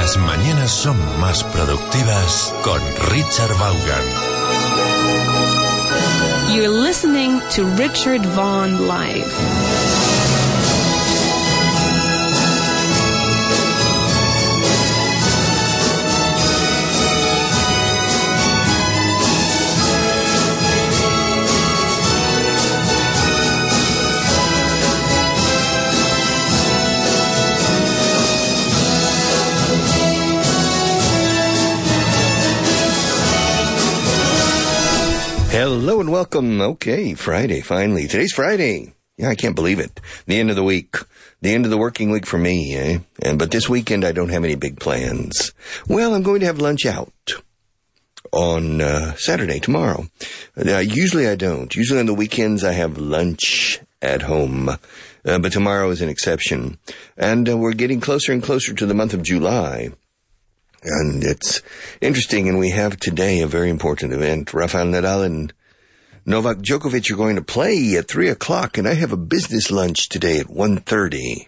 Las mañanas son más productivas con Richard Vaughan. You're listening to Richard Vaughan Live. Hello and welcome. Okay, Friday, finally. Today's Friday. Yeah, I can't believe it. The end of the week. The end of the working week for me, eh? But this weekend I don't have any big plans. Well, I'm going to have lunch out on Saturday, tomorrow. Usually I don't. Usually on the weekends I have lunch at home. But tomorrow is an exception. And we're getting closer and closer to the month of July. And it's interesting, and we have today a very important event. Rafael Nadal and Novak Djokovic are going to play at 3 o'clock, and I have a business lunch today at 1:30.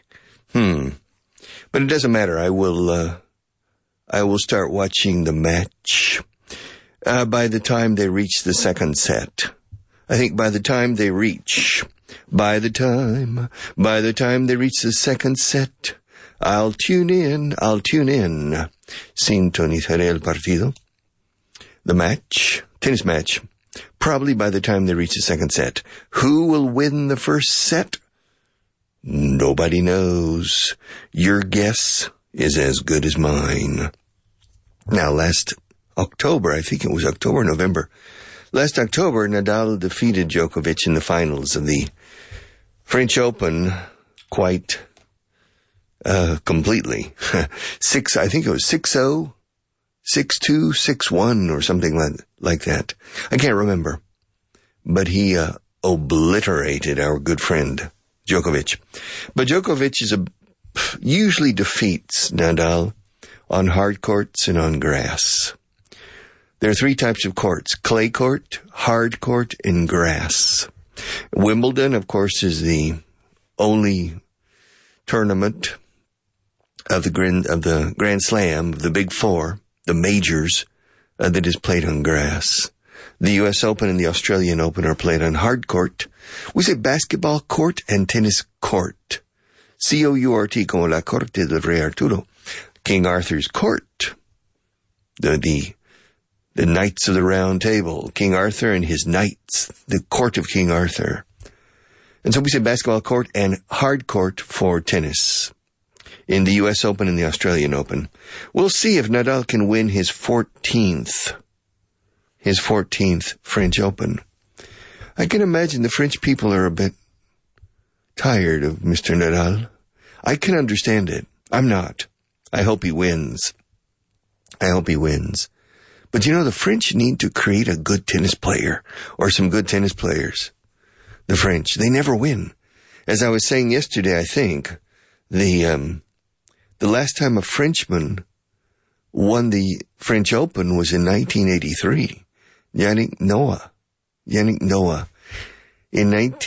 But it doesn't matter. I will start watching the match by the time they reach the second set. I think by the time they reach the second set, I'll tune in. Sintonizaré el partido. The match, tennis match, probably by the time they reach the second set. Who will win the first set? Nobody knows. Your guess is as good as mine. Now, last October, I think it was October or November, last October, Nadal defeated Djokovic in the finals of the French Open quite completely. I think it was 6-0, 6-2, 6-1 or something like that. I can't remember. But he obliterated our good friend Djokovic. But Djokovic usually defeats Nadal on hard courts and on grass. There are three types of courts: clay court, hard court, and grass. Wimbledon, of course, is the only tournament of the Grand Slam, of the Big Four, the majors, that is played on grass. The U.S. Open and the Australian Open are played on hard court. We say basketball court and tennis court. C-O-U-R-T, como la corte del Rey Arturo. King Arthur's court. The Knights of the Round Table. King Arthur and his knights. The court of King Arthur. And so we say basketball court and hard court for tennis in the U.S. Open and the Australian Open. We'll see if Nadal can win his 14th French Open. I can imagine the French people are a bit tired of Mr. Nadal. I can understand it. I'm not. I hope he wins. But the French need to create a good tennis player or some good tennis players. The French, they never win. As I was saying yesterday, I think, the last time a Frenchman won the French Open was in 1983. Yannick Noah. In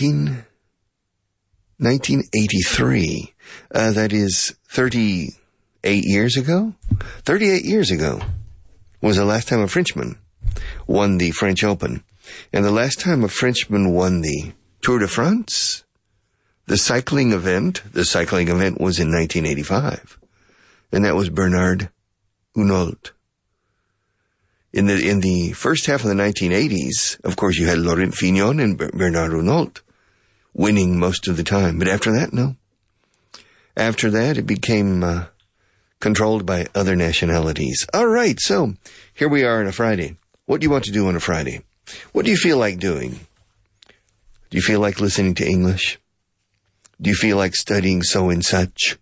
1983. That is 38 years ago? 38 years ago was the last time a Frenchman won the French Open. And the last time a Frenchman won the Tour de France, the cycling event was in 1985. And that was Bernard Hinault. In the first half of the 1980s, of course, you had Laurent Fignon and Bernard Hinault winning most of the time. But after that, no. After that, it became controlled by other nationalities. All right, so here we are on a Friday. What do you want to do on a Friday? What do you feel like doing? Do you feel like listening to English? Do you feel like studying so and such?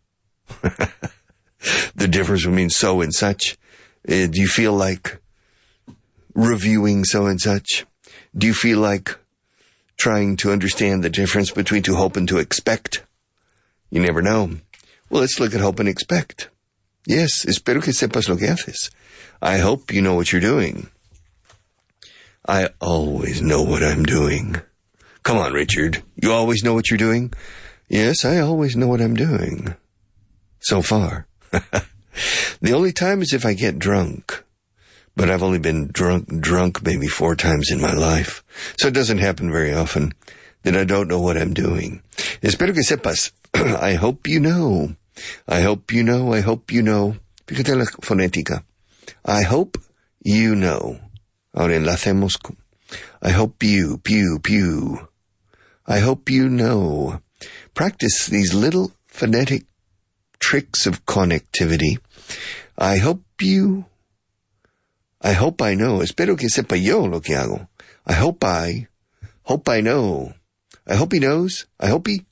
The difference between so and such. Do you feel like reviewing so and such? Do you feel like trying to understand the difference between to hope and to expect? You never know. Well, let's look at hope and expect. Yes, espero que sepas lo que haces. I hope you know what you're doing. I always know what I'm doing. Come on, Richard. You always know what you're doing? Yes, I always know what I'm doing. So far. The only time is if I get drunk. But I've only been drunk maybe 4 times in my life. So it doesn't happen very often that I don't know what I'm doing. Espero que sepas. I hope you know. I hope you know. I hope you know. Fíjate la fonética. I hope you know. Ahora enlacemos. I hope you, pew, pew. I hope you know. Practice these little phonetic tricks of connectivity. I hope I know. Espero que sepa yo lo que hago. I hope I know. I hope he knows. I hope he.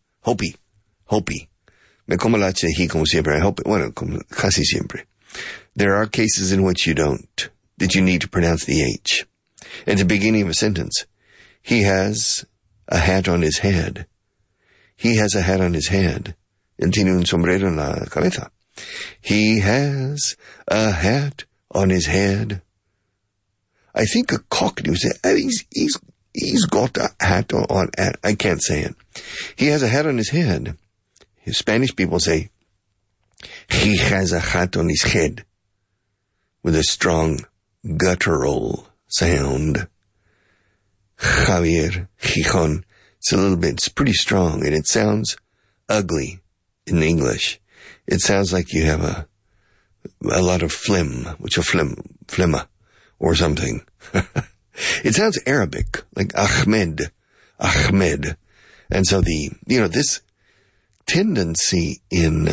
Me como la H como siempre. I hope, bueno, como casi siempre. There are cases in which you don't, that you need to pronounce the H. At the beginning of a sentence, he has a hat on his head. He has a hat on his head. Él tiene un sombrero en la cabeza. He has a hat on his head. I think a Cockney would say, he's got a hat on, I can't say it. He has a hat on his head. His Spanish people say, he has a hat on his head, with a strong guttural sound. Javier Gijon. It's pretty strong, and it sounds ugly in English. It sounds like you have a lot of phlegm, which a phlegma, or something. It sounds Arabic, like Ahmed. And so this tendency in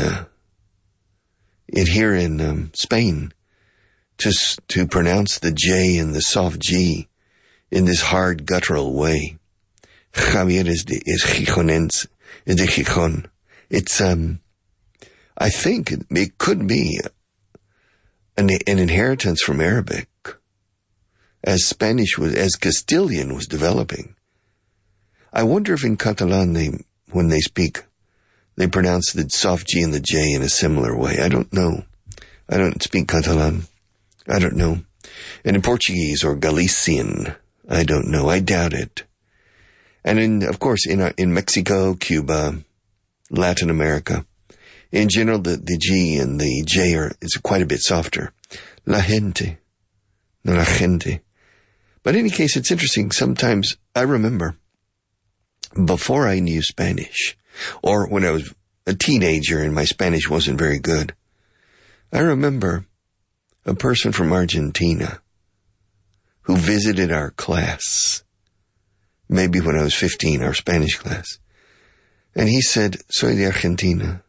here in Spain to pronounce the J and the soft G in this hard guttural way. Javier is de Gijon. It's, I think it could be an inheritance from Arabic as Castilian was developing. I wonder if in Catalan when they speak, they pronounce the soft G and the J in a similar way. I don't know. I don't speak Catalan. I don't know. And in Portuguese or Galician, I don't know. I doubt it. And of course, in Mexico, Cuba, Latin America, in general, the G and the J is quite a bit softer. La gente. No, la gente. But in any case, it's interesting. Sometimes I remember before I knew Spanish, or when I was a teenager and my Spanish wasn't very good, I remember a person from Argentina who visited our class, maybe when I was 15, our Spanish class. And he said, soy de Argentina,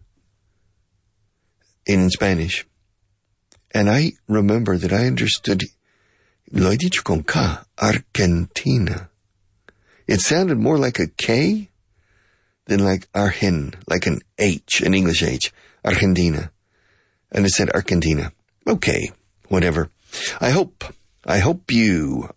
in Spanish. And I remember that I understood, lo he dicho con K, Argentina. It sounded more like a K than like Argen, like an H, an English H, Argentina. And it said Argentina. Okay, whatever. I hope he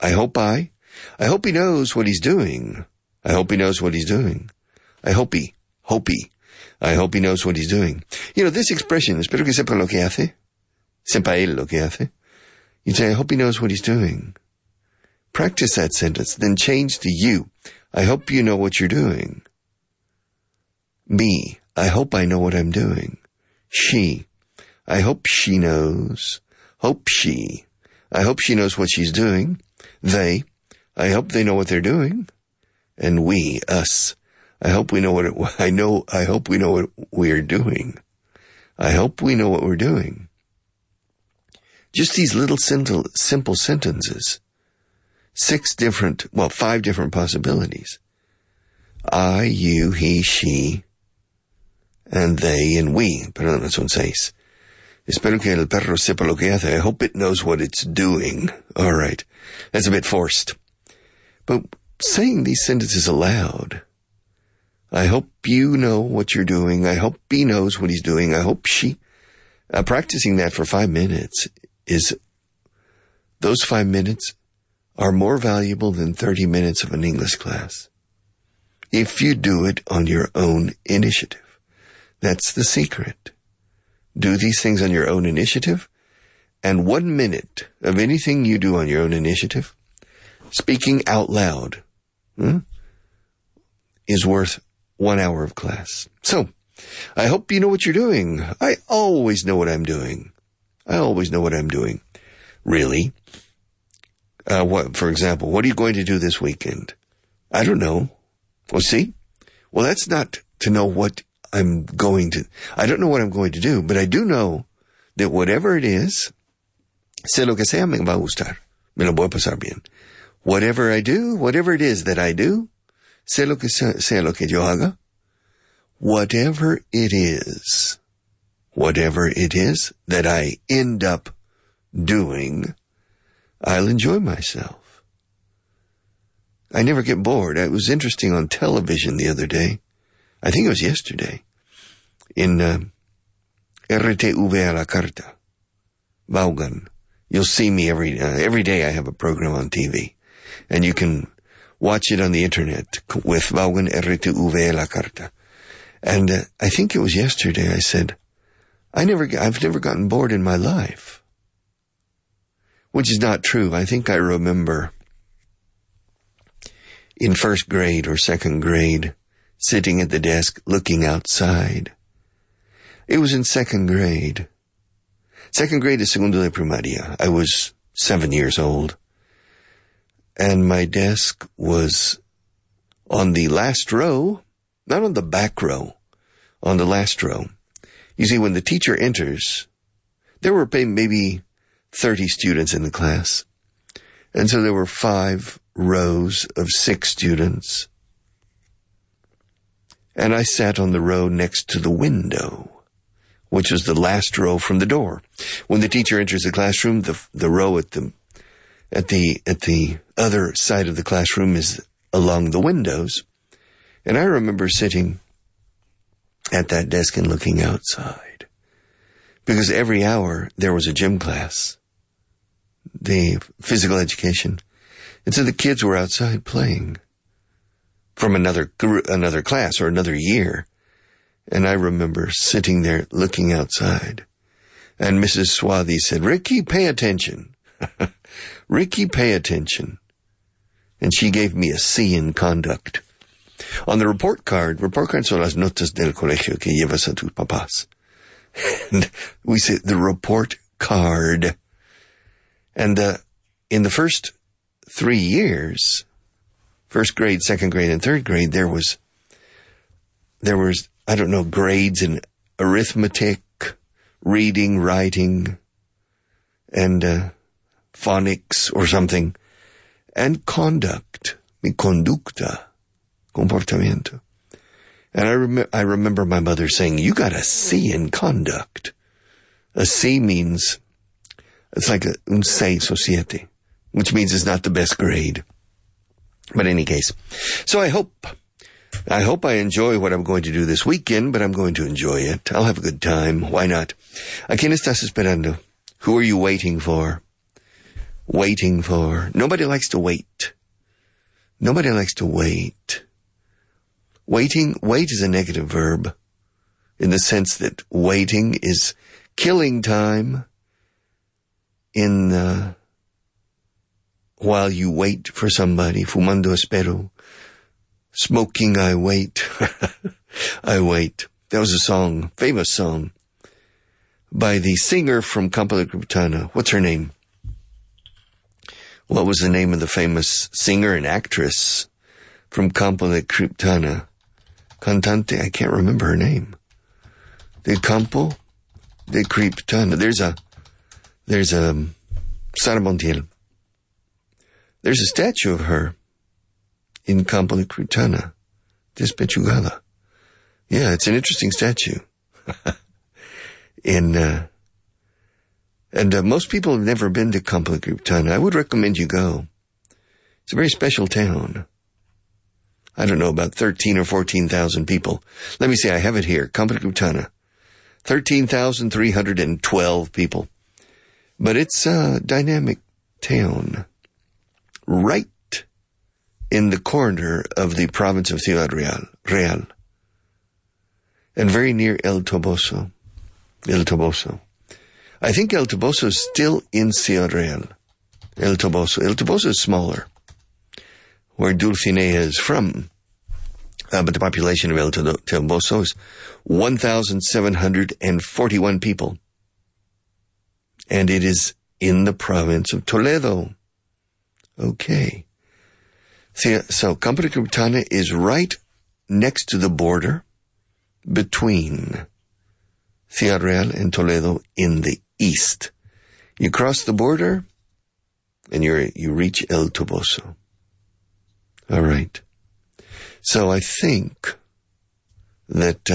knows what he's doing. I hope he knows what he's doing. I hope he knows what he's doing. This expression, espero que sepa lo que hace. Sepa él lo que hace. You say, I hope he knows what he's doing. Practice that sentence, then change to you. I hope you know what you're doing. Me, I hope I know what I'm doing. She, I hope she knows. Hope she. I hope she knows what she's doing. They, I hope they know what they're doing. And we, us, I hope we know what I hope we know what we're doing. I hope we know what we're doing. Just these little simple sentences. 5 different possibilities. I, you, he, she, and they, and we. Perdón, son 6. Espero que el perro sepa lo que hace. I hope it knows what it's doing. All right. That's a bit forced. But saying these sentences aloud, I hope you know what you're doing. I hope he knows what he's doing. I hope she, practicing that for 5 minutes those 5 minutes are more valuable than 30 minutes of an English class. If you do it on your own initiative. That's the secret. Do these things on your own initiative, and 1 minute of anything you do on your own initiative, speaking out loud, is worth 1 hour of class. So, I hope you know what you're doing. I always know what I'm doing. I always know what I'm doing. Really? For example, what are you going to do this weekend? I don't know. Well, see? Well, that's not to know what I'm going to... I don't know what I'm going to do, but I do know that whatever it is, sé lo que sea, me va a gustar. Me lo voy a pasar bien. Whatever I do, whatever it is that I do, sé lo que sea lo que yo haga, whatever it is that I end up doing, I'll enjoy myself. I never get bored. It was interesting on television the other day. I think it was yesterday. In RTV a la Carta, Vaughan. You'll see me every day I have a program on TV. And you can watch it on the internet with Vaughan RTV a la Carta. And I think it was yesterday I said, I've never gotten bored in my life. Which is not true. I think I remember in first grade or second grade, sitting at the desk looking outside. It was in second grade. Second grade is segundo de primaria. I was 7 years old. And my desk was on the last row, not on the back row, on the last row. You see, when the teacher enters, there were maybe 30 students in the class. And so there were 5 rows of 6 students. And I sat on the row next to the window, which was the last row from the door. When the teacher enters the classroom, the row at the other side of the classroom is along the windows. And I remember sitting at that desk and looking outside. Because every hour there was a gym class, the physical education. And so the kids were outside playing from another class or another year. And I remember sitting there looking outside. And Mrs. Swathi said, "Ricky, pay attention." Ricky, pay attention. And she gave me a C in conduct. On the report card son las notas del colegio que llevas a tus papás. And we say the report card. And in the first 3 years, first grade, second grade, and third grade, there was, I don't know, grades in arithmetic, reading, writing, and phonics or something, and conduct, mi conducta, comportamiento. And I remember my mother saying, "You got a C in conduct." A C means, it's like un 6 o 7, which means it's not the best grade. But in any case, so I hope I enjoy what I'm going to do this weekend, but I'm going to enjoy it. I'll have a good time. Why not? ¿A quién estás esperando? Who are you waiting for? Waiting for. Nobody likes to wait. Nobody likes to wait. Wait is a negative verb in the sense that waiting is killing time while you wait for somebody. Fumando espero. Smoking, I wait. I wait. That was a song, famous song, by the singer from Campo de Criptana. What's her name? What was the name of the famous singer and actress from Campo de Criptana? Cantante, I can't remember her name. De Campo de Criptana. There's a Sara Montiel. There's a statue of her in Campo de Criptana, Despechugada. Yeah, it's an interesting statue. And most people have never been to Campo de Criptana. I would recommend you go. It's a very special town. I don't know, about 13 or 14,000 people. Let me see, I have it here. Campo de Criptana. 13,312 people. But it's a dynamic town. Right in the corner of the province of Ciudad Real. And very near El Toboso. I think El Toboso is still in Ciudad Real. El Toboso is smaller, where Dulcinea is from. But the population of El Toboso is 1,741 people. And it is in the province of Toledo. Okay. So Campo de Criptana is right next to the border between Ciudad Real and Toledo in the east. You cross the border and you reach El Toboso. All right. So I think that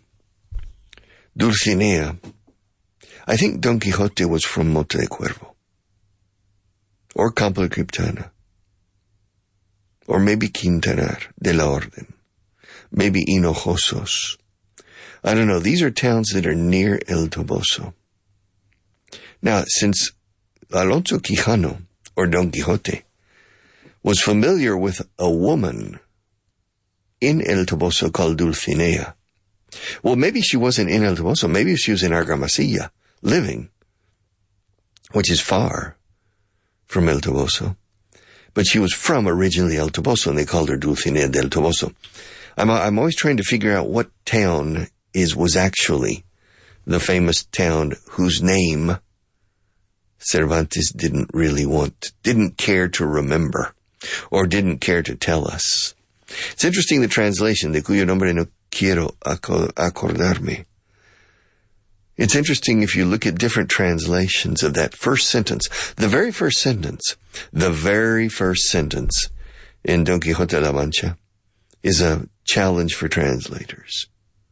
Dulcinea, I think Don Quixote was from Monte de Cuervo, or Campo de Criptana, or maybe Quintanar de la Orden, maybe Hinojosos. I don't know. These are towns that are near El Toboso. Now, since Alonso Quijano, or Don Quixote, was familiar with a woman in El Toboso called Dulcinea, well, maybe she wasn't in El Toboso. Maybe she was in Argamasilla, living, which is far from El Toboso. But she was from originally El Toboso, and they called her Dulcinea del Toboso. I'm always trying to figure out what town was actually the famous town whose name Cervantes didn't care to remember, or didn't care to tell us. It's interesting, the translation, de cuyo nombre no quiero acordarme. It's interesting if you look at different translations of that first sentence. The very first sentence in Don Quixote de la Mancha is a challenge for translators.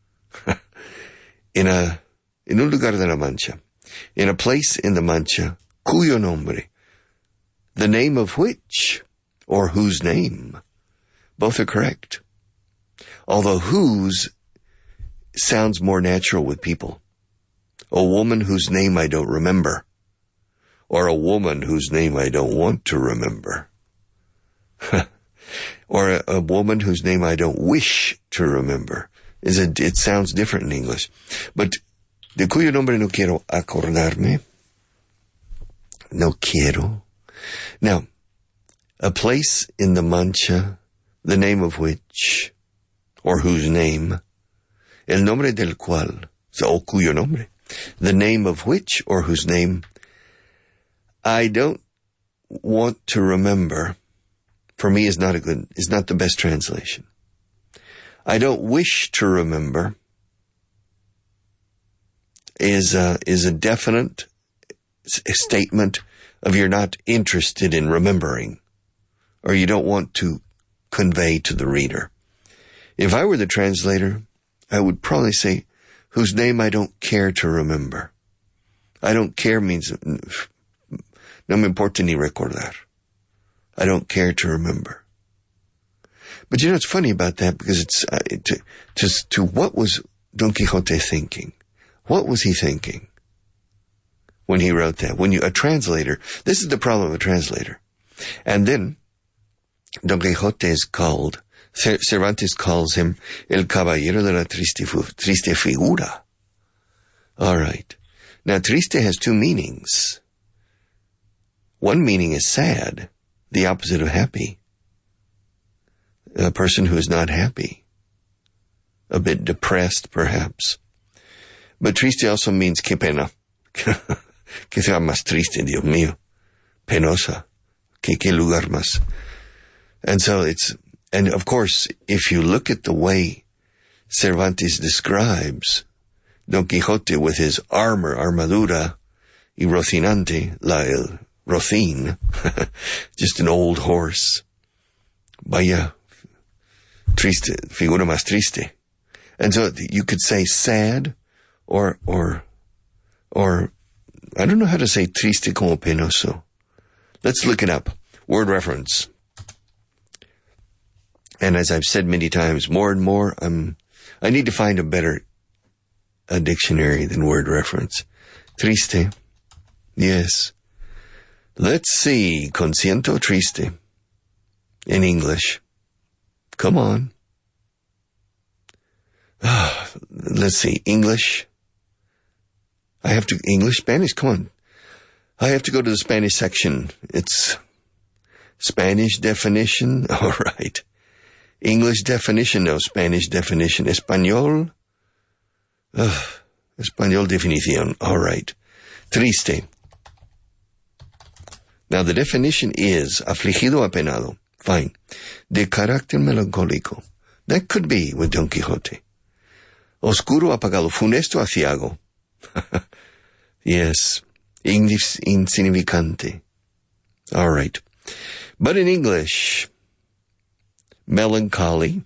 In un lugar de la Mancha, in a place in the Mancha, cuyo nombre, the name of which, or whose name, both are correct. Although whose sounds more natural with people. A woman whose name I don't remember, or a woman whose name I don't want to remember, or a woman whose name I don't wish to remember. It sounds different in English. But de cuyo nombre no quiero acordarme. No quiero. Now, a place in the Mancha, the name of which, or whose name, el nombre del cual, o cuyo nombre, the name of which, or whose name, I don't want to remember, for me is not the best translation. I don't wish to remember is a definite statement of you're not interested in remembering, or you don't want to convey to the reader. If I were the translator, I would probably say, whose name I don't care to remember. I don't care means, no me importa ni recordar. I don't care to remember. But you know, it's funny about that, because it's, to what was Don Quixote thinking? What was he thinking when he wrote that? A translator, this is the problem of a translator. And then, Don Quixote is called, Cervantes calls him El Caballero de la Triste Figura. All right. Now, triste has two meanings. One meaning is sad, the opposite of happy. A person who is not happy. A bit depressed, perhaps. But triste also means que pena. Que sea más triste, Dios mío. Penosa. Que lugar más. And so and of course, if you look at the way Cervantes describes Don Quixote with his armadura, y Rocinante, el Rocín, just an old horse. Vaya, triste, figura más triste. And so you could say sad, or I don't know how to say triste como penoso. Let's look it up. Word reference. And as I've said many times, more and more, I need to find a dictionary than word reference. Triste. Yes. Let's see. Consiento triste. In English. Come on. Let's see. English. English, Spanish, come on. I have to go to the Spanish section. It's Spanish definition. All right. English definition, no. Spanish definition. Español. Español definición. All right. Triste. Now, the definition is afligido, apenado. Fine. De carácter melancólico. That could be with Don Quixote. Oscuro, apagado, funesto, aciago. Yes. Insignificante. All right. But in English, melancholy,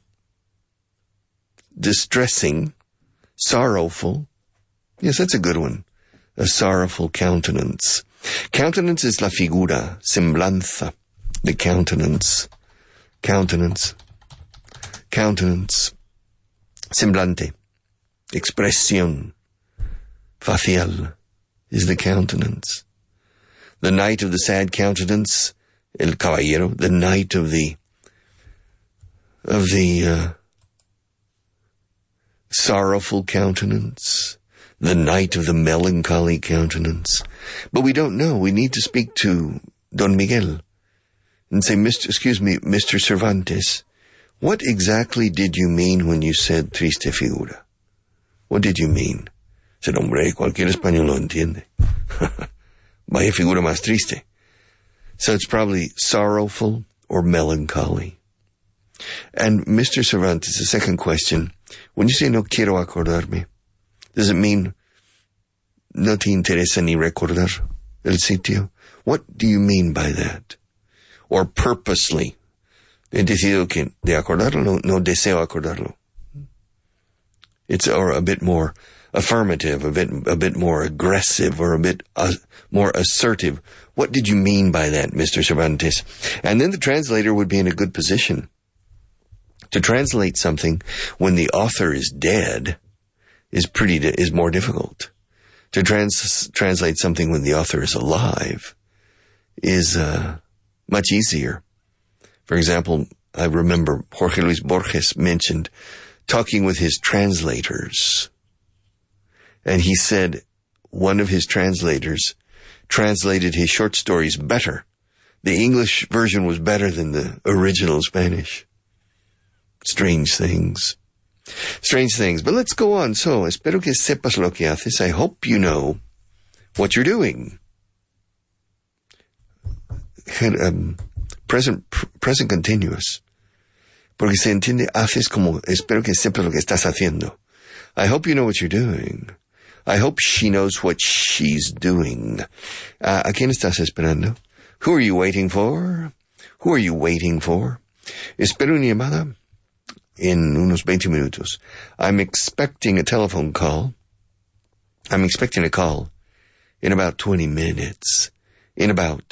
distressing, sorrowful. Yes, that's a good one. A sorrowful countenance. Countenance is la figura, semblanza, the countenance. Countenance. Countenance. Semblante. Expresión. Facial is the countenance. The knight of the sad countenance, el caballero, the knight of the sorrowful countenance, the knight of the melancholy countenance. But we don't know. We need to speak to Don Miguel and say, Mr. Cervantes, what exactly did you mean when you said triste figura? What did you mean? Said, hombre, cualquier español lo entiende. Vaya figura más triste. So it's probably sorrowful or melancholy. And Mr. Cervantes, the second question, when you say no quiero acordarme, does it mean no te interesa ni recordar el sitio? What do you mean by that? Or purposely, he decidido que de acordarlo, no deseo acordarlo. It's or a bit more affirmative, a bit more aggressive, or a bit more assertive. What did you mean by that, Mr. Cervantes? And then the translator would be in a good position to translate something when the author is dead is more difficult. To translate something when the author is alive is much easier. For example, I remember Jorge Luis Borges mentioned talking with his translators. And he said one of his translators translated his short stories better. The English version was better than the original Spanish. Strange things. Strange things. But let's go on. So, espero que sepas lo que haces. I hope you know what you're doing. Present continuous. Porque se entiende, haces como, espero que sepas lo que estás haciendo. I hope you know what you're doing. I hope she knows what she's doing. ¿A quién estás esperando? Who are you waiting for? Who are you waiting for? Espero una llamada en unos 20 minutos. I'm expecting a telephone call. I'm expecting a call in about 20 minutes. In about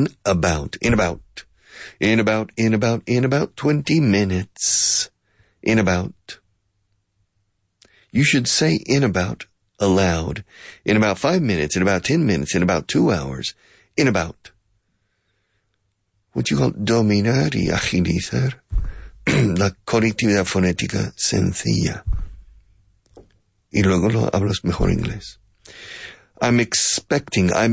20 minutes. In about. You should say in about aloud. In about 5 minutes, in about 10 minutes, in about 2 hours. In about. What you call dominar y agilizar la conectividad fonética sencilla. Y luego lo hablas mejor inglés. I'm expecting a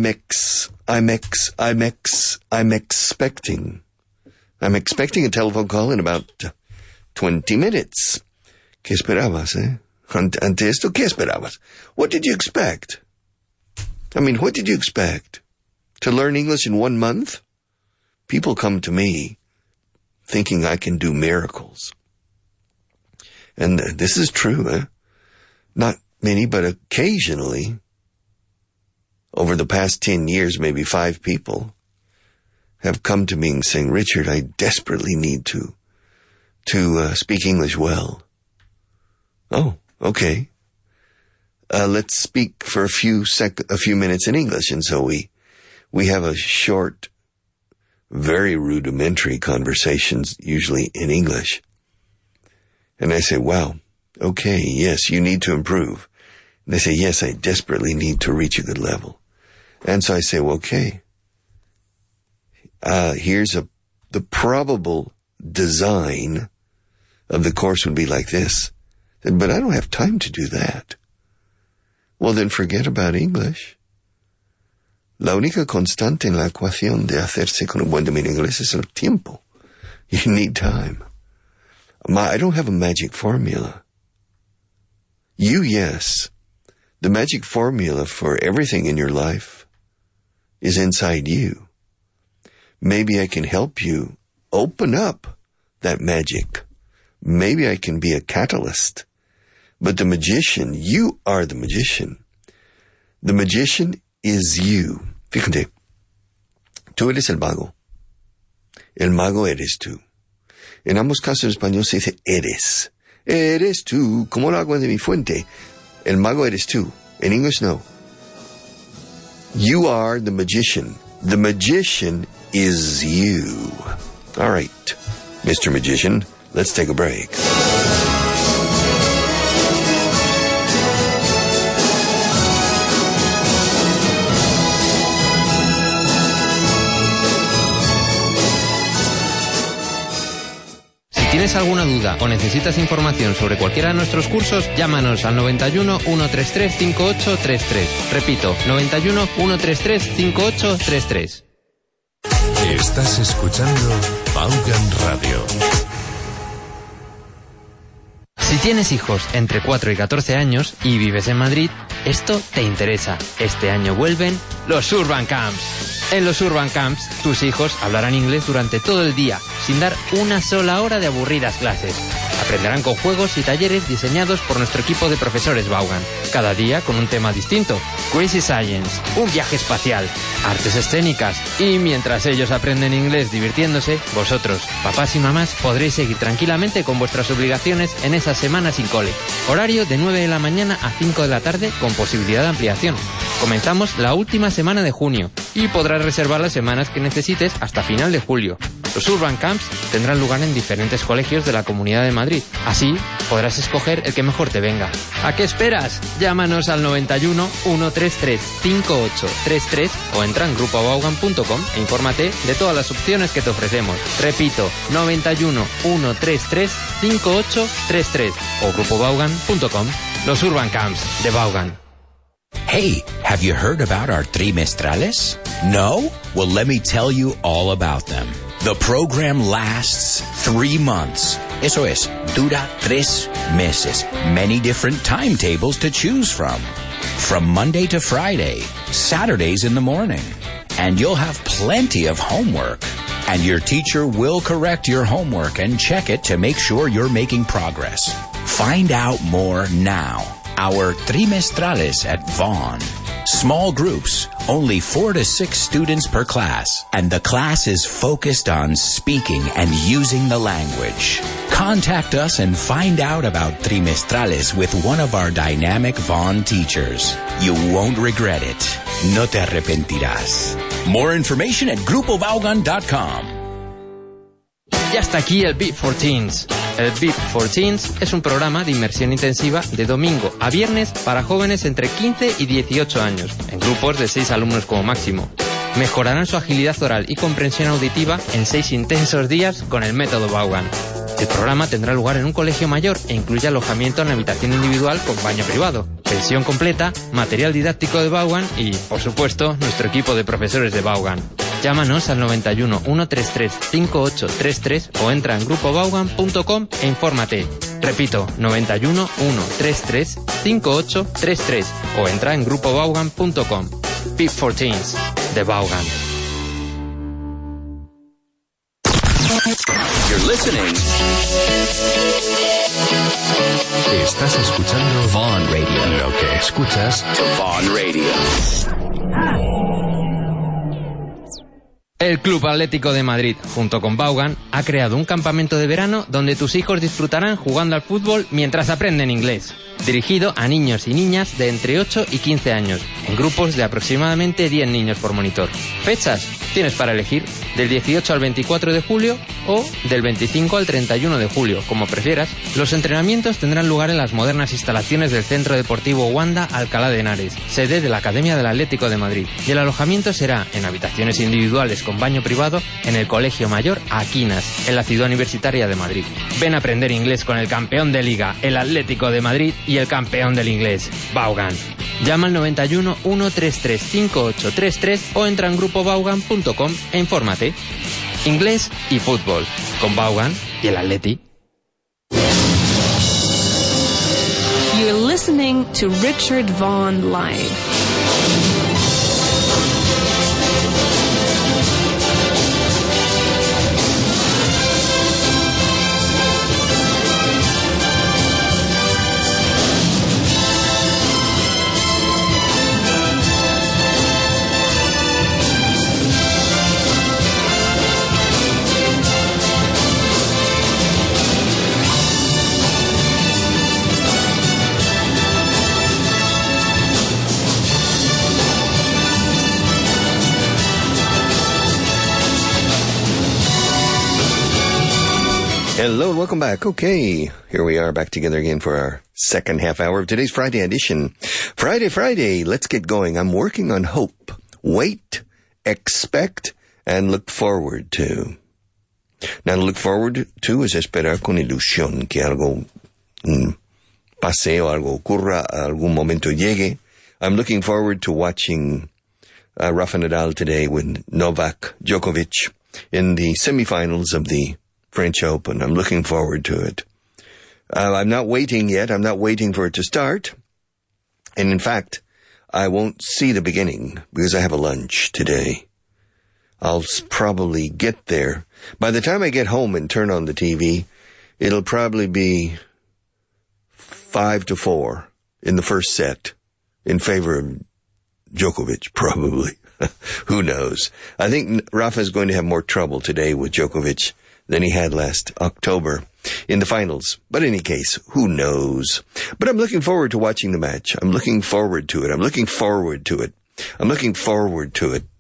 telephone call in about 20 minutes. ¿Qué esperabas, eh? Ante esto, ¿qué esperabas? What did you expect? I mean, what did you expect? To learn English in 1 month? People come to me thinking I can do miracles. And this is true, eh? Not many, but occasionally, over the past 10 years, maybe 5 people have come to me and saying, Richard, I desperately need to speak English well. Oh, okay. Let's speak for a few minutes in English. And so we have a short, very rudimentary conversations, usually in English. And I say, wow, okay, yes, you need to improve. And they say, yes, I desperately need to reach a good level. And so I say, well, okay, here's the probable design of the course would be like this. But I don't have time to do that. Well, then forget about English. La única constante en la ecuación de hacerse con un buen dominio inglés es el tiempo. You need time. I don't have a magic formula. You, yes. The magic formula for everything in your life is inside you. Maybe I can help you open up that magic. Maybe I can be a catalyst. But the magician, you are the magician. The magician is you. Fíjate, tú eres el mago. El mago eres tú. En ambos casos en español se dice eres. Eres tú, como el agua de mi fuente. El mago eres tú. In English, no. You are the magician. The magician is you. All right, Mr. Magician, let's take a break. Si tienes alguna duda o necesitas información sobre cualquiera de nuestros cursos, llámanos al 91 133 5833. Repito, 91 133 5833. Estás escuchando Vaughan Radio. Si tienes hijos entre 4 y 14 años y vives en Madrid, esto te interesa. Este año vuelven los Urban Camps. En los Urban Camps, tus hijos hablarán inglés durante todo el día, sin dar una sola hora de aburridas clases. Aprenderán con juegos y talleres diseñados por nuestro equipo de profesores Vaughan, cada día con un tema distinto. Crazy Science, un viaje espacial, artes escénicas. Y mientras ellos aprenden inglés divirtiéndose, vosotros, papás y mamás, podréis seguir tranquilamente con vuestras obligaciones en esas semanas sin cole. Horario de 9 de la mañana a 5 de la tarde con posibilidad de ampliación. Comenzamos la última semana de junio y podrás reservar las semanas que necesites hasta final de julio. Los Urban Camps tendrán lugar en diferentes colegios de la Comunidad de Madrid. Así podrás escoger el que mejor te venga. ¿A qué esperas? Llámanos al 91 133 5833 o entra en grupovaughan.com e infórmate de todas las opciones que te ofrecemos. Repito, 91 133 5833 o grupovaughan.com. Los Urban Camps de Vaughan. Hey, have you heard about our trimestrales? No? Well, let me tell you all about them. The program lasts 3 months. Eso es, dura 3 meses. Many different timetables to choose from. From Monday to Friday, Saturdays in the morning. And you'll have plenty of homework. And your teacher will correct your homework and check it to make sure you're making progress. Find out more now. Our trimestrales at Vaughan. Small groups, only 4 to 6 students per class, and the class is focused on speaking and using the language. Contact us and find out about trimestrales with one of our dynamic Vaughan teachers. You won't regret it. No te arrepentirás. More information at grupovaughan.com. Y hasta aquí el Beat for Teens. El Beat for Teens es un programa de inmersión intensiva de domingo a viernes para jóvenes entre 15 y 18 años, en grupos de 6 alumnos como máximo. Mejorarán su agilidad oral y comprensión auditiva en 6 intensos días con el método Vaughan. El programa tendrá lugar en un colegio mayor e incluye alojamiento en la habitación individual con baño privado, pensión completa, material didáctico de Vaughan y, por supuesto, nuestro equipo de profesores de Vaughan. Llámanos al 91 133 5833 o entra en grupovaughan.com e infórmate. Repito, 91 133 5833 o entra en grupovaughan.com. Beat for Teens, de Vaughan. You're listening. Estás escuchando Vaughan Radio. Lo que escuchas To Vaughan Radio. El Club Atlético de Madrid, junto con Vaughan, ha creado un campamento de verano donde tus hijos disfrutarán jugando al fútbol mientras aprenden inglés. Dirigido a niños y niñas de entre 8 y 15 años, en grupos de aproximadamente 10 niños por monitor. Fechas tienes para elegir, del 18 al 24 de julio o del 25 al 31 de julio, como prefieras. Los entrenamientos tendrán lugar en las modernas instalaciones del Centro Deportivo Wanda Alcalá de Henares, sede de la Academia del Atlético de Madrid. Y el alojamiento será en habitaciones individuales con baño privado en el Colegio Mayor Aquinas, en la Ciudad Universitaria de Madrid. Ven a aprender inglés con el campeón de Liga, el Atlético de Madrid, y el campeón del inglés, Vaughan. Llama al 91 133 5833 o entra en grupovaughan.com e infórmate. Inglés y fútbol, con Vaughan y el Atleti. You're listening to Richard Vaughan Live. Hello and welcome back. Okay, here we are back together again for our second half hour of today's Friday edition. Friday, let's get going. I'm working on hope, wait, expect, and look forward to. Now, to look forward to es esperar con ilusión que algo pase o algo ocurra, algún momento llegue. I'm looking forward to watching Rafa Nadal today with Novak Djokovic in the semifinals of the French Open. I'm looking forward to it. I'm not waiting yet. I'm not waiting for it to start. And in fact, I won't see the beginning because I have a lunch today. I'll probably get there. By the time I get home and turn on the TV, it'll probably be 5-4 in the first set in favor of Djokovic, probably. Who knows? I think Rafa is going to have more trouble today with Djokovic than he had last October in the finals. But in any case, who knows? But I'm looking forward to watching the match. I'm looking forward to it. I'm looking forward to it. I'm looking forward to it.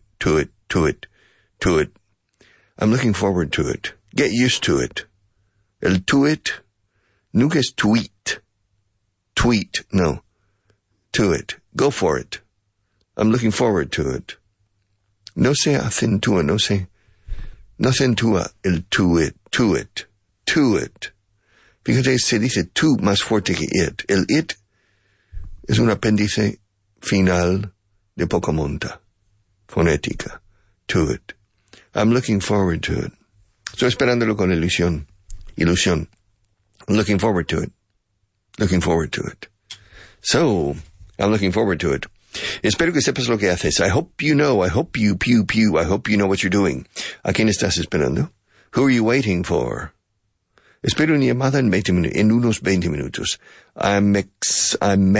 I'm looking forward to it. Get used to it. El tuit nunca es tweet. Tweet, no. To it. Go for it. I'm looking forward to it. No se acentúa, no se acentúa el to it. Fíjate, se dice tú más fuerte que it. El it es un apéndice final de poca monta. Fonética. To it. I'm looking forward to it. Estoy esperándolo con ilusión. I'm looking forward to it. So, I'm looking forward to it. Espero que sepas lo que haces. I hope you know. I hope you know what you're doing. ¿A quién estás esperando? Who are you waiting for? Espero una llamada en unos 20 minutos. I'm Mexican.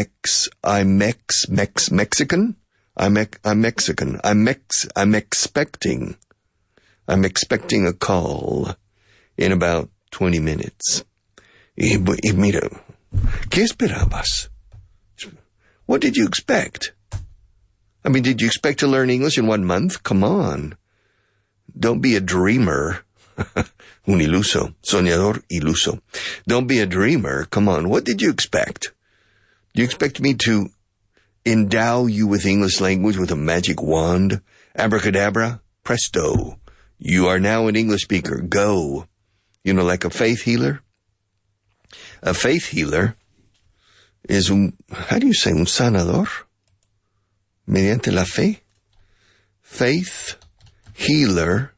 I'm expecting a call in about 20 minutes. Y mira, ¿qué esperabas? What did you expect? I mean, did you expect to learn English in 1 month? Come on. Don't be a dreamer. Un iluso. Soñador iluso. Don't be a dreamer. Come on. What did you expect? Do you expect me to endow you with English language with a magic wand? Abracadabra? Presto. You are now an English speaker. Go. You know, like a faith healer? A faith healer is un sanador? Mediante la fe? Faith healer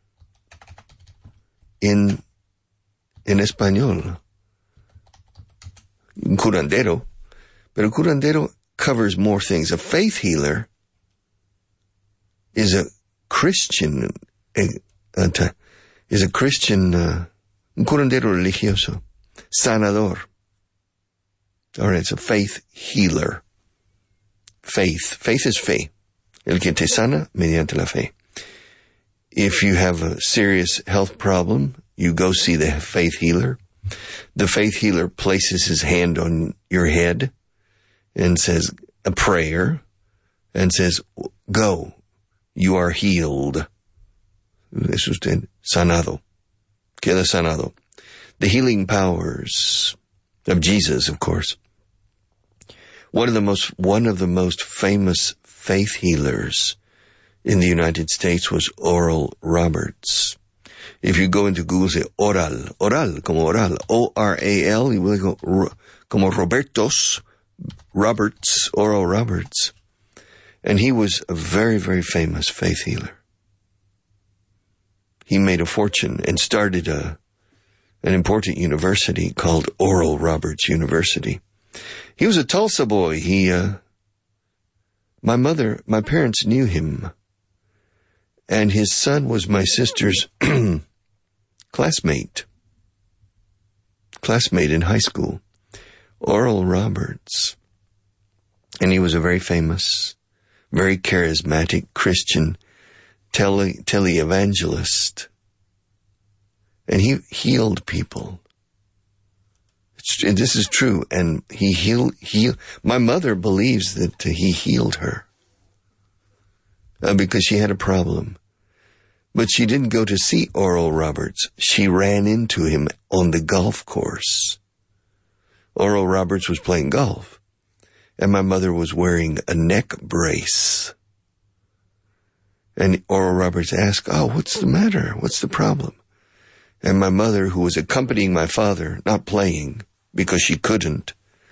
en español. Un curandero. Pero curandero covers more things. A faith healer is a Christian, un curandero religioso. Sanador. All right, it's a faith healer. Faith is fe. El que te sana mediante la fe. If you have a serious health problem, you go see the faith healer. The faith healer places his hand on your head and says a prayer and says, go, you are healed. Es usted sanado. Queda sanado. The healing powers of Jesus, of course. One of the most famous faith healers in the United States was Oral Roberts. If you go into Google, say oral, como oral, O-R-A-L, y luego como Robertos, Roberts, Oral Roberts. And he was a very, very famous faith healer. He made a fortune and started an important university called Oral Roberts University. He was a Tulsa boy. My parents knew him. And his son was my sister's classmate in high school. Oral Roberts. And he was a very famous, very charismatic Christian televangelist. And he healed people. This is true. And he healed. My mother believes that he healed her because she had a problem. But she didn't go to see Oral Roberts. She ran into him on the golf course. Oral Roberts was playing golf, and my mother was wearing a neck brace. And Oral Roberts asked, "Oh, what's the matter? What's the problem?" And my mother, who was accompanying my father, not playing because she couldn't,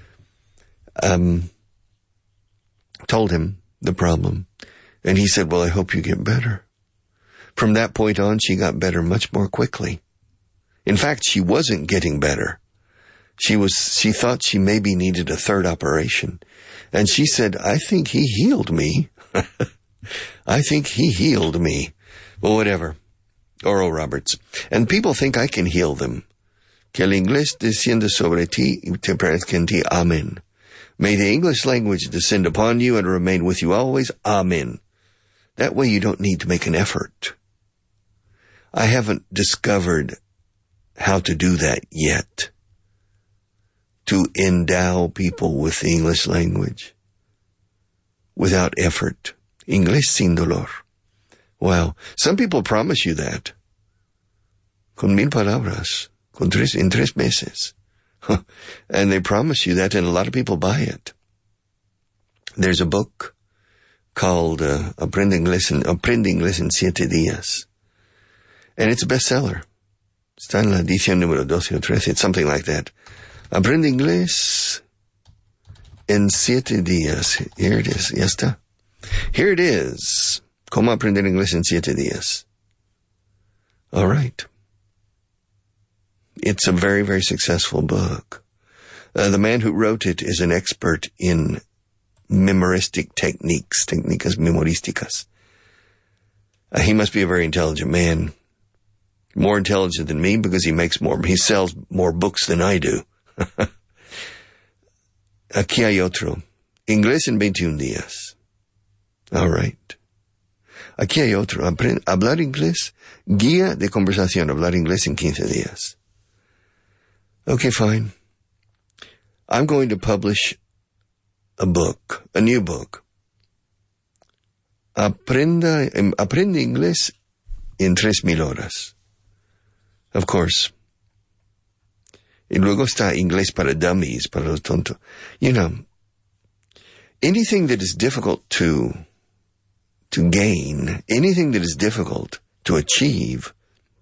told him the problem. And he said, "Well, I hope you get better." From that point on, she got better much more quickly. In fact, she wasn't getting better. She thought she maybe needed a third operation. And she said, "I think he healed me." I think he healed me. Well, whatever. Oral Roberts. And people think I can heal them. Que el inglés descienda sobre ti y te parezca en ti. Amen. May the English language descend upon you and remain with you always. Amen. That way you don't need to make an effort. I haven't discovered how to do that yet. To endow people with the English language without effort. Inglés sin dolor. Wow. Some people promise you that. Con 1000 palabras. En 3 meses. And they promise you that, and a lot of people buy it. There's a book called Aprende Inglés en 7 días. And it's a bestseller. Está en la edición número 12 o 13. It's something like that. Aprende Inglés en 7 días. Here it is. Ya está. Here it is. Cómo aprender inglés en 7 días. All right. It's a very, very successful book. The man who wrote it is an expert in memoristic techniques, técnicas memorísticas. He must be a very intelligent man. More intelligent than me because he sells more books than I do. Aquí hay otro. Inglés en 21 días. All right. Aquí hay otro. Hablar inglés. Guía de conversación. Hablar inglés en 15 días. Okay, fine. I'm going to publish a new book. Aprende inglés en 3,000 horas. Of course. Y luego está inglés para dummies, para los tontos. You know, anything that is difficult to gain, anything that is difficult to achieve,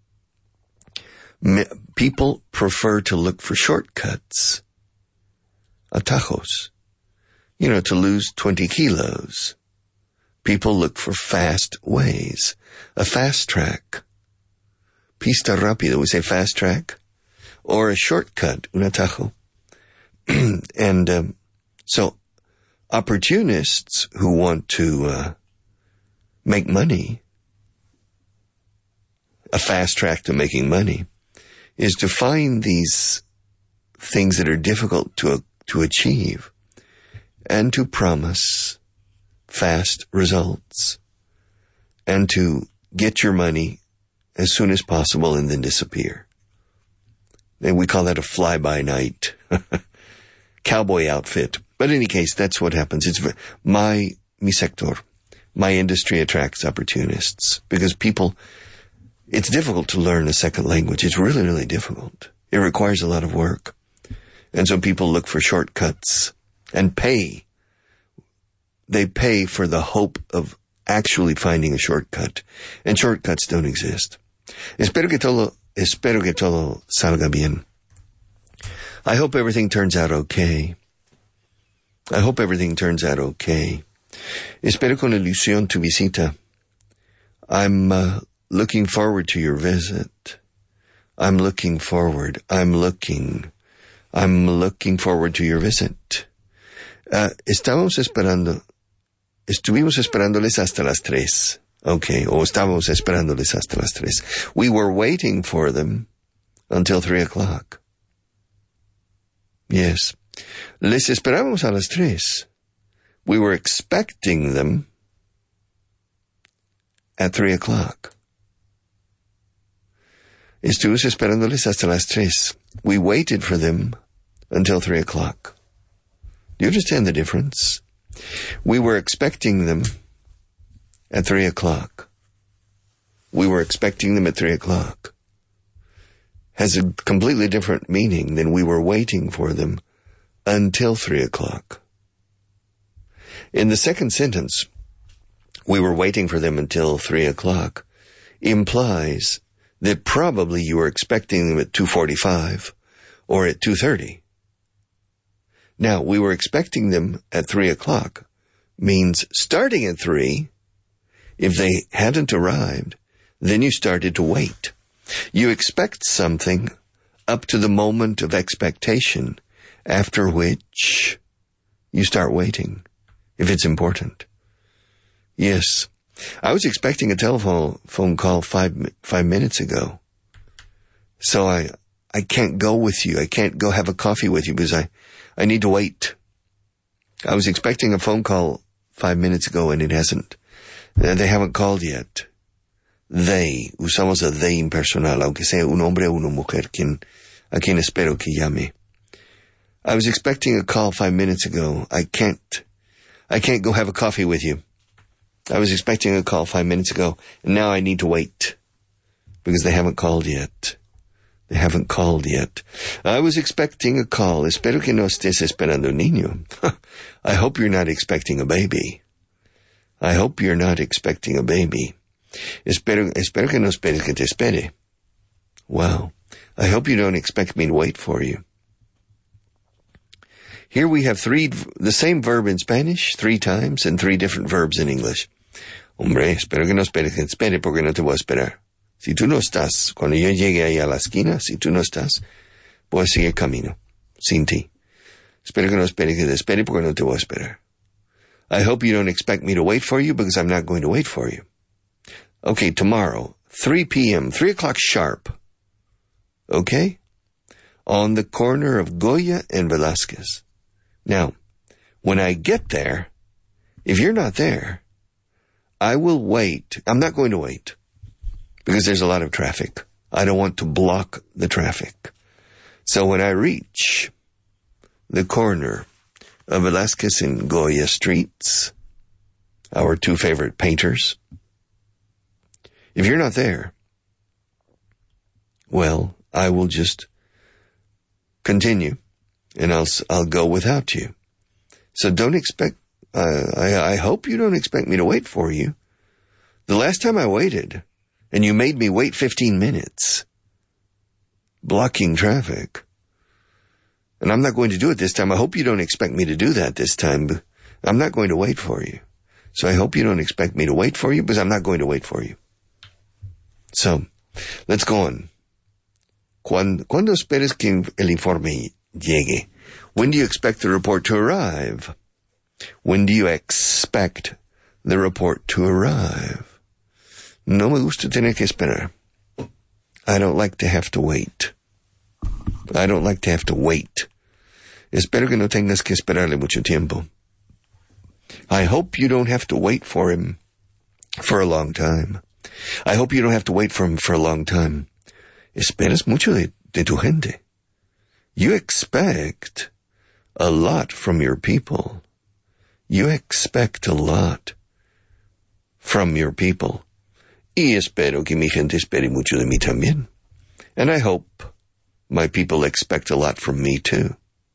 people prefer to look for shortcuts, atajos. You know, to lose 20 kilos. People look for fast ways, a fast track. Pista rápida, we say fast track. Or a shortcut, un atajo. And so opportunists who want to make money, a fast track to making money, is to find these things that are difficult to achieve and to promise fast results and to get your money as soon as possible and then disappear. And we call that a fly-by-night cowboy outfit. But in any case, that's what happens. It's mi sector. My industry attracts opportunists because it's difficult to learn a second language. It's really, really difficult. It requires a lot of work. And so people look for shortcuts and pay. They pay for the hope of actually finding a shortcut. And shortcuts don't exist. Espero que todo salga bien. I hope everything turns out okay. Espero con ilusión tu visita. I'm looking forward to your visit. I'm looking forward to your visit. Estuvimos esperándoles hasta las 3. Okay, estábamos esperándoles hasta las 3. We were waiting for them until 3 o'clock. Yes. Les esperamos a las 3. We were expecting them at 3 o'clock. Estuvimos esperándoles hasta las 3. We waited for them until 3 o'clock. Do you understand the difference? We were expecting them at 3 o'clock. we were expecting them at 3 o'clock has a completely different meaning than we were waiting for them until 3 o'clock. In the second sentence, we were waiting for them until 3 o'clock, implies that probably you were expecting them at 2:45 or at 2:30. Now, we were expecting them at 3 o'clock means starting at 3, if they hadn't arrived, then you started to wait. You expect something up to the moment of expectation, after which you start waiting, if it's important. Yes, I was expecting a telephone call five minutes ago. So I can't go with you. I can't go have a coffee with you because I need to wait. I was expecting a phone call 5 minutes ago and it hasn't. They haven't called yet. They, usamos a they impersonal, aunque sea un hombre o una mujer a quien espero que llame. I was expecting a call 5 minutes ago. I can't go have a coffee with you. I was expecting a call 5 minutes ago, and now I need to wait because they haven't called yet. They haven't called yet. I was expecting a call. Espero que no estés esperando un niño. I hope you're not expecting a baby. I hope you're not expecting a baby. Espero que no esperes que te espere. Wow. I hope you don't expect me to wait for you. Here we have the same verb in Spanish 3 times and 3 different verbs in English. Hombre, espero que no esperes que te espere porque no te voy a esperar. Si tú no estás, cuando yo llegue ahí a la esquina, si tú no estás, voy a seguir camino, sin ti. Espero que no esperes que te espere porque no te voy a esperar. I hope you don't expect me to wait for you because I'm not going to wait for you. Okay, tomorrow, 3 p.m., 3 o'clock sharp. Okay? On the corner of Goya and Velázquez. Now, when I get there, if you're not there, I will wait. I'm not going to wait because there's a lot of traffic. I don't want to block the traffic. So when I reach the corner of Velázquez and Goya streets, our 2 favorite painters, if you're not there, well, I will just continue and I'll go without you. So don't expect, I hope you don't expect me to wait for you. The last time I waited, and you made me wait 15 minutes, blocking traffic, and I'm not going to do it this time. I hope you don't expect me to do that this time. But I'm not going to wait for you. So I hope you don't expect me to wait for you because I'm not going to wait for you. So, let's go on. ¿Cuándo esperes que el informe llegue? When do you expect the report to arrive? When do you expect the report to arrive? No me gusta tener que esperar. I don't like to have to wait. I don't like to have to wait. Espero que no tengas que esperarle mucho tiempo. I hope you don't have to wait for him for a long time. I hope you don't have to wait for him for a long time. Esperas mucho de tu gente. You expect a lot from your people. You expect a lot from your people. Y espero que mi gente espere mucho de mí también. And I hope my people expect a lot from me too.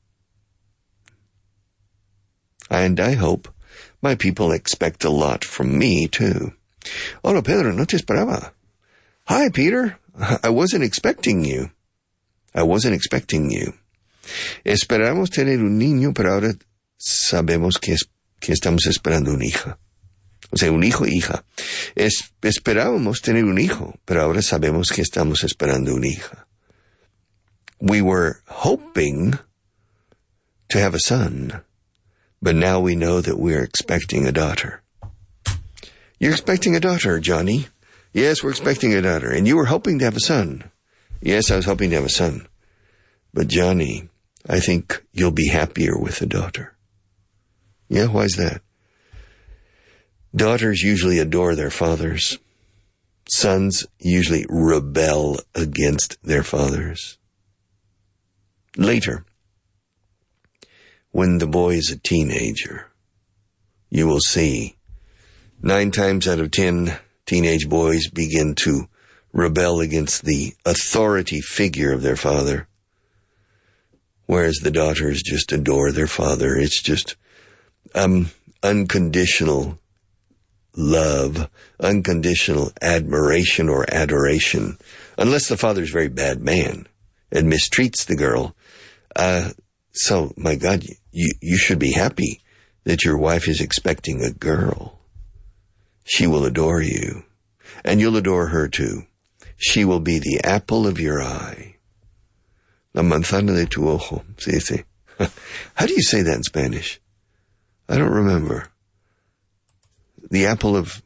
And I hope my people expect a lot from me too. Hola, Pedro, no te esperaba. Hi, Peter. I wasn't expecting you. I wasn't expecting you. Esperamos tener un niño, pero ahora sabemos que estamos esperando una hija. O sea, un hijo e hija. Esperábamos tener un hijo, pero ahora sabemos que estamos esperando una hija. We were hoping to have a son, but now we know that we're expecting a daughter. You're expecting a daughter, Johnny. Yes, we're expecting a daughter. And you were hoping to have a son. Yes, I was hoping to have a son. But Johnny, I think you'll be happier with a daughter. Yeah, why is that? Daughters usually adore their fathers. Sons usually rebel against their fathers. Later, when the boy is a teenager, you will see 9 times out of 10, teenage boys begin to rebel against the authority figure of their father, whereas the daughters just adore their father. It's just unconditional love, unconditional admiration or adoration, unless the father's a very bad man and mistreats the girl. So, my God, you should be happy that your wife is expecting a girl. She will adore you, and you'll adore her too. She will be the apple of your eye. La manzana de tu ojo. Sí, sí. How do you say that in Spanish? I don't remember. The apple of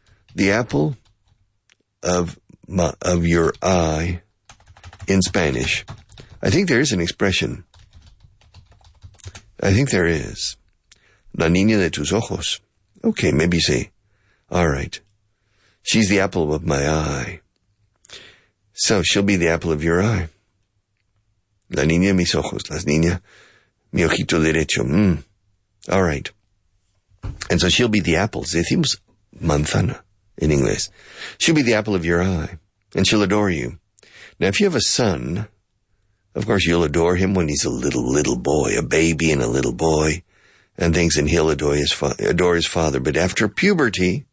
your eye in Spanish. I think there is an expression. I think there is. La niña de tus ojos. Okay, maybe say. All right. She's the apple of my eye. So she'll be the apple of your eye. La niña de mis ojos. La niña, mi ojito derecho. All right. And so she'll be the apple. Decimos manzana in English. She'll be the apple of your eye. And she'll adore you. Now, if you have a son, of course, you'll adore him when he's a little boy, a baby and a little boy, and things, and he'll adore his father. But after puberty,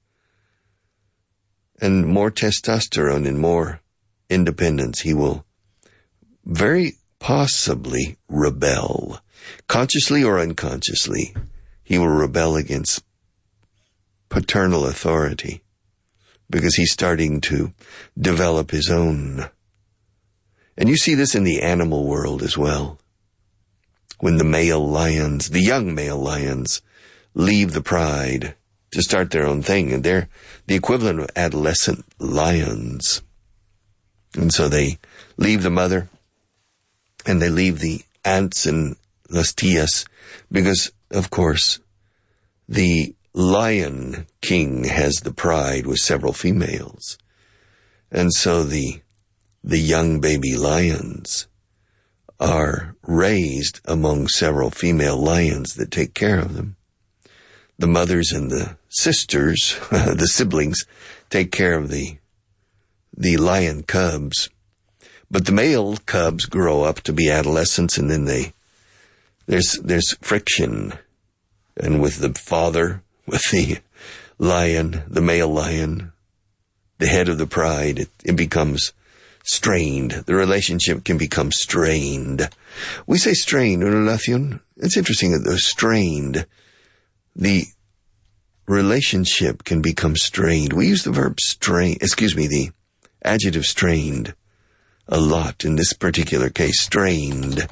and more testosterone and more independence, he will very possibly rebel, consciously or unconsciously. He will rebel against paternal authority because he's starting to develop his own. And you see this in the animal world as well. When the young male lions, leave the pride to start their own thing, and they're the equivalent of adolescent lions. And so they leave the mother, and they leave the aunts and las tías, because, of course, the lion king has the pride with several females. And so the young baby lions are raised among several female lions that take care of them. The mothers and the sisters, the siblings, take care of the lion cubs. But the male cubs grow up to be adolescents, and then there's friction. And with the father, with the lion, the male lion, the head of the pride, it becomes strained. The relationship can become strained. We say strained, una relación. It's interesting that they're strained. The relationship can become strained. We use the the adjective strained a lot in this particular case. Strained.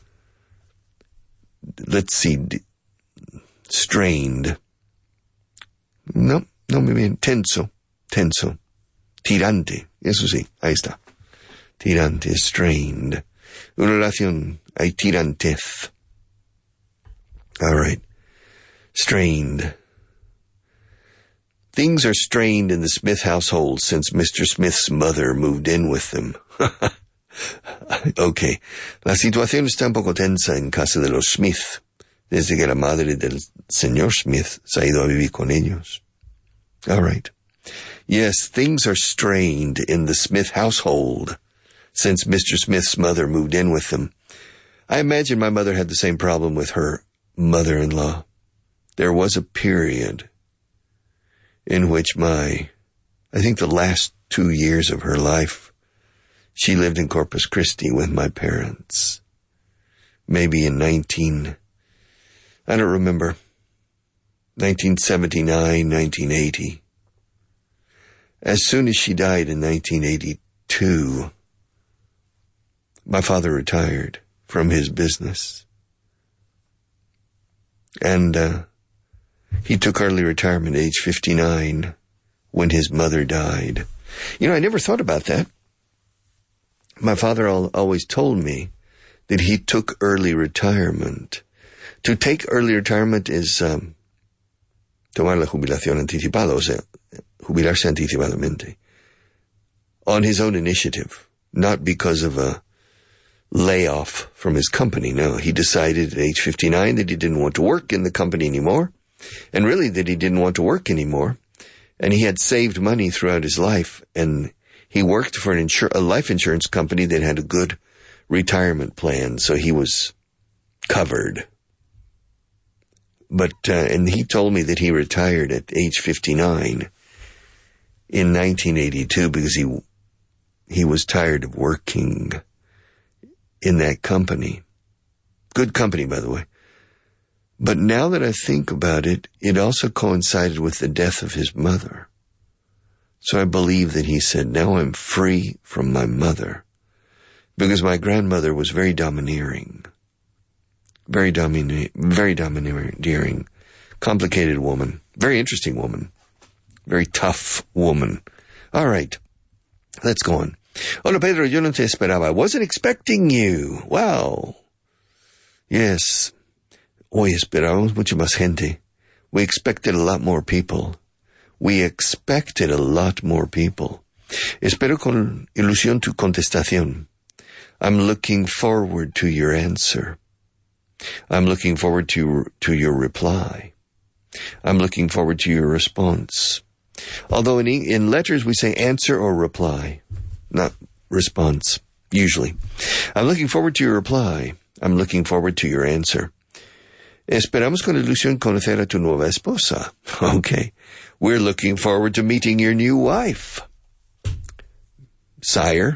Let's see. Strained. No muy bien. Tenso. Tirante. Eso sí, ahí está. Tirante, strained. Una relación, hay tirantez. All right. Strained. Things are strained in the Smith household since Mr. Smith's mother moved in with them. Okay. La situación está un poco tensa en casa de los Smith, desde que la madre del señor Smith se ha ido a vivir con ellos. All right. Yes, things are strained in the Smith household since Mr. Smith's mother moved in with them. I imagine my mother had the same problem with her mother-in-law. There was a period in which I think the last 2 years of her life, she lived in Corpus Christi with my parents. Maybe in 1979, 1980. As soon as she died in 1982, my father retired from his business. And he took early retirement at age 59 when his mother died. You know, I never thought about that. My father always told me that he took early retirement. To take early retirement is tomar la jubilación anticipada, o sea, jubilarse anticipadamente, on his own initiative, not because of a layoff from his company. No, he decided at age 59 that he didn't want to work in the company anymore, and really that he didn't want to work anymore, And he had saved money throughout his life, and he worked for a life insurance company that had a good retirement plan, so he was covered. But, and he told me that he retired at age 59 in 1982 because he was tired of working in that company. Good company, by the way. But now that I think about it, it also coincided with the death of his mother. So I believe that he said, now I'm free from my mother. Because my grandmother was very domineering. Very domineering. Complicated woman. Very interesting woman. Very tough woman. All right. Let's go on. Hola, Pedro, yo no te esperaba. I wasn't expecting you. Wow. Yes. Hoy esperábamos mucha más gente. We expected a lot more people. Espero con ilusión tu contestación. I'm looking forward to your answer. I'm looking forward to your reply. I'm looking forward to your response. Although in letters we say answer or reply, not response, usually. I'm looking forward to your reply. I'm looking forward to your answer. Esperamos con ilusión conocer a tu nueva esposa. Okay. We're looking forward to meeting your new wife. Sire.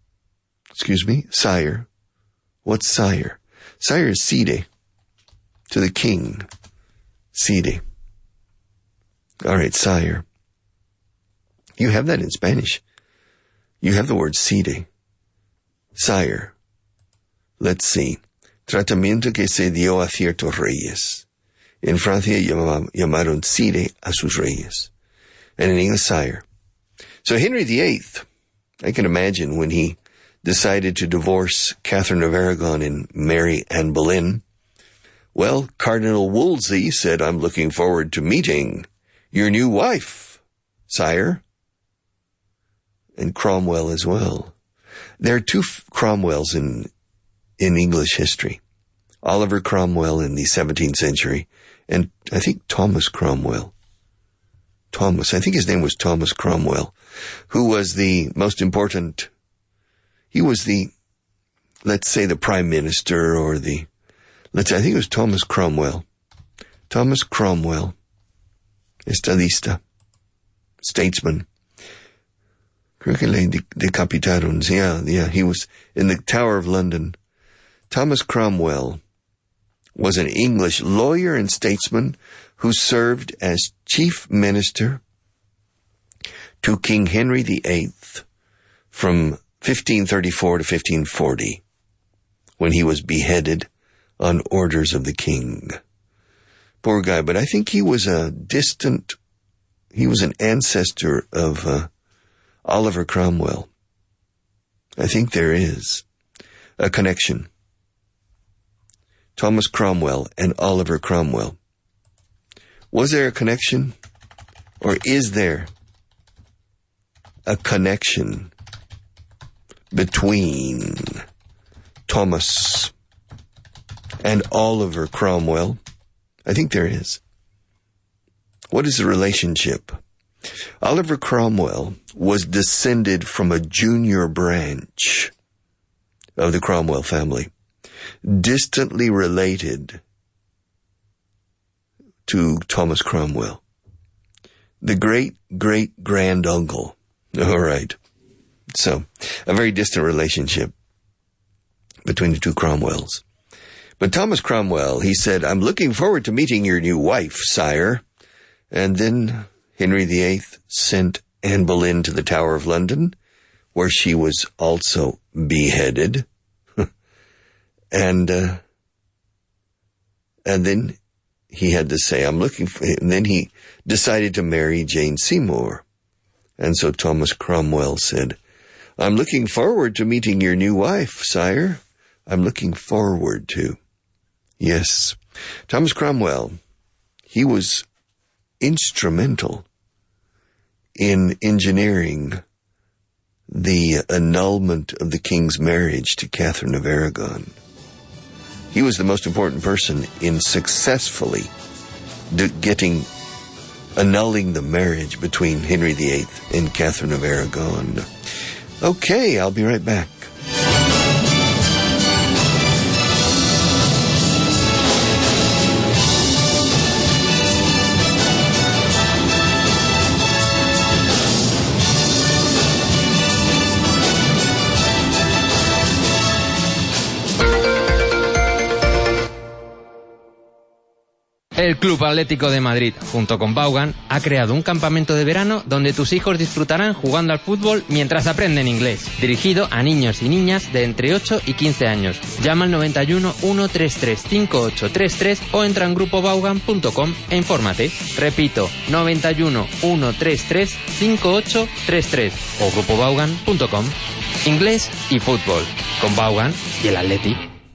What's sire? Sire is sire. To the king. Sire. All right, sire. You have that in Spanish. You have the word sire. Sire. Let's see. Tratamiento que se dio a ciertos reyes. En Francia llamaron sire a sus reyes. And in English, sire. So Henry VIII, I can imagine when he decided to divorce Catherine of Aragon and marry Anne Boleyn. Well, Cardinal Wolsey said, I'm looking forward to meeting your new wife, sire. And Cromwell as well. There are two Cromwells in English history. Oliver Cromwell in the 17th century, and I think Thomas Cromwell. I think his name was Thomas Cromwell, who was the most important. He was the, let's say, the prime minister or I think it was Thomas Cromwell. Thomas Cromwell, estadista, statesman. Creo que le decapitaron. Yeah, he was in the Tower of London. Thomas Cromwell was an English lawyer and statesman who served as chief minister to King Henry VIII from 1534 to 1540, when he was beheaded on orders of the king. Poor guy, but I think he was an ancestor of Oliver Cromwell. I think there is a connection. Thomas Cromwell and Oliver Cromwell. Was there a connection? Or is there a connection between Thomas and Oliver Cromwell? I think there is. What is the relationship? Oliver Cromwell was descended from a junior branch of the Cromwell family, distantly related to Thomas Cromwell, the great-great-grand-uncle. All right. So, a very distant relationship between the two Cromwells. But Thomas Cromwell, he said, I'm looking forward to meeting your new wife, sire. And then Henry VIII sent Anne Boleyn to the Tower of London, where she was also beheaded. And then he had to say, and then he decided to marry Jane Seymour. And so Thomas Cromwell said, I'm looking forward to meeting your new wife, sire. I'm looking forward to. Yes. Thomas Cromwell, he was instrumental in engineering the annulment of the king's marriage to Catherine of Aragon. He was the most important person in successfully getting annulling the marriage between Henry VIII and Catherine of Aragon. Okay, I'll be right back. El Club Atlético de Madrid, junto con Vaughan, ha creado un campamento de verano donde tus hijos disfrutarán jugando al fútbol mientras aprenden inglés, dirigido a niños y niñas de entre 8 y 15 años. Llama al 91 133 5833 o entra en grupovaughan.com e infórmate. Repito, 91 133 5833 o grupovaughan.com. Inglés y fútbol, con Vaughan y el Atleti.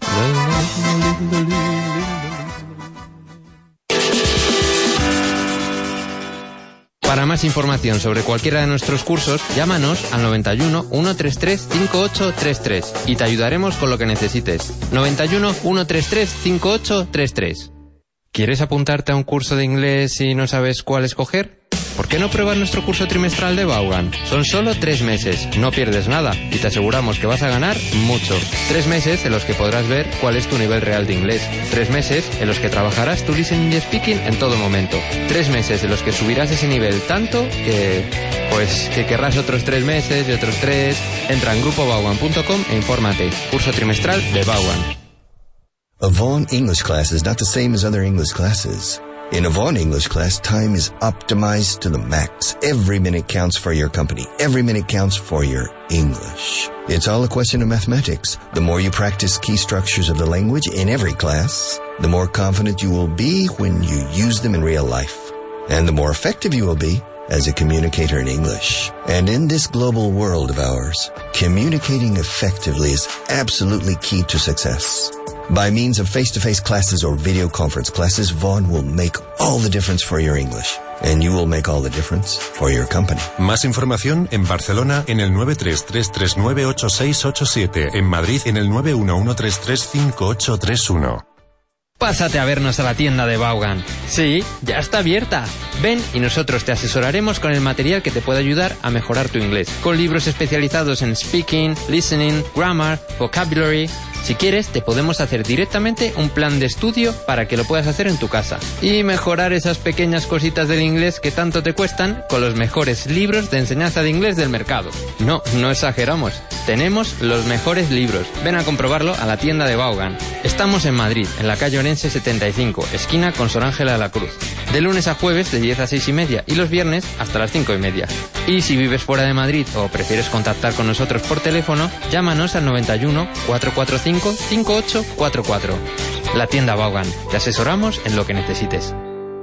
Para más información sobre cualquiera de nuestros cursos, llámanos al 91 133 5833 y te ayudaremos con lo que necesites. 91 133 5833. ¿Quieres apuntarte a un curso de inglés y no sabes cuál escoger? ¿Por qué no pruebas nuestro curso trimestral de Vaughan? Son solo 3 meses, no pierdes nada y te aseguramos que vas a ganar mucho. 3 meses en los que podrás ver cuál es tu nivel real de inglés. 3 meses en los que trabajarás tu listening y speaking en todo momento. 3 meses en los que subirás ese nivel tanto que querrás otros 3 meses y otros 3. Entra en grupovaughan.com e infórmate. Curso trimestral de Vaughan. A Vaughan English class is not the same as other English classes. In a Vaughan English class, time is optimized to the max. Every minute counts for your company. Every minute counts for your English. It's all a question of mathematics. The more you practice key structures of the language in every class, the more confident you will be when you use them in real life. And the more effective you will be as a communicator in English. And in this global world of ours, communicating effectively is absolutely key to success. By means of face-to-face classes or video conference classes, Vaughan will make all the difference for your English. And you will make all the difference for your company. Más información en Barcelona en el 933398687, en Madrid en el 911335831. Pásate a vernos a la tienda de Vaughan. Sí, ya está abierta. Ven y nosotros te asesoraremos con el material que te puede ayudar a mejorar tu inglés. Con libros especializados en speaking, listening, grammar, vocabulary. Si quieres, te podemos hacer directamente un plan de estudio para que lo puedas hacer en tu casa. Y mejorar esas pequeñas cositas del inglés que tanto te cuestan con los mejores libros de enseñanza de inglés del mercado. No exageramos. Tenemos los mejores libros. Ven a comprobarlo a la tienda de Vaughan. Estamos en Madrid, en la calle Orense 75, esquina con Sor Ángela de la Cruz. De lunes a jueves de 10 a 6 y media y los viernes hasta las 5 y media. Y si vives fuera de Madrid o prefieres contactar con nosotros por teléfono, llámanos al 91 445 5844. La tienda Vaughan. Te asesoramos en lo que necesites.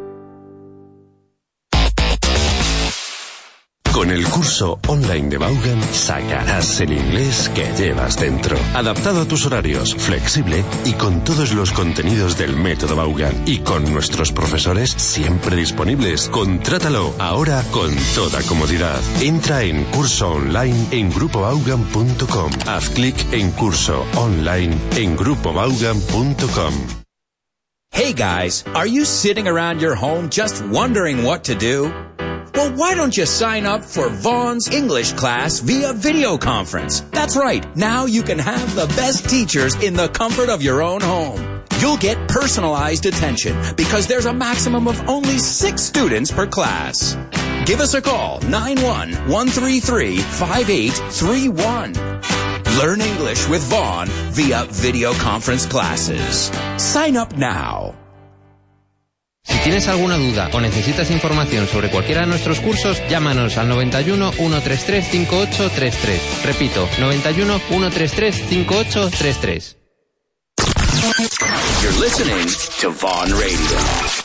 Con el curso online de Vaughan sacarás el inglés que llevas dentro. Adaptado a tus horarios, flexible y con todos los contenidos del método Vaughan. Y con nuestros profesores siempre disponibles. Contrátalo ahora con toda comodidad. Entra en curso online en grupovaughan.com. Haz clic en curso online en grupovaughan.com. Hey guys, are you sitting around your home just wondering what to do? Well, why don't you sign up for Vaughan's English class via video conference? That's right. Now you can have the best teachers in the comfort of your own home. You'll get personalized attention because there's a maximum of only 6 students per class. Give us a call, 91-133-5831. Learn English with Vaughan via video conference classes. Sign up now. Si tienes alguna duda o necesitas información sobre cualquiera de nuestros cursos, llámanos al 91 133 5833. Repito, 91 133 5833. You're listening to Vaughan Radio.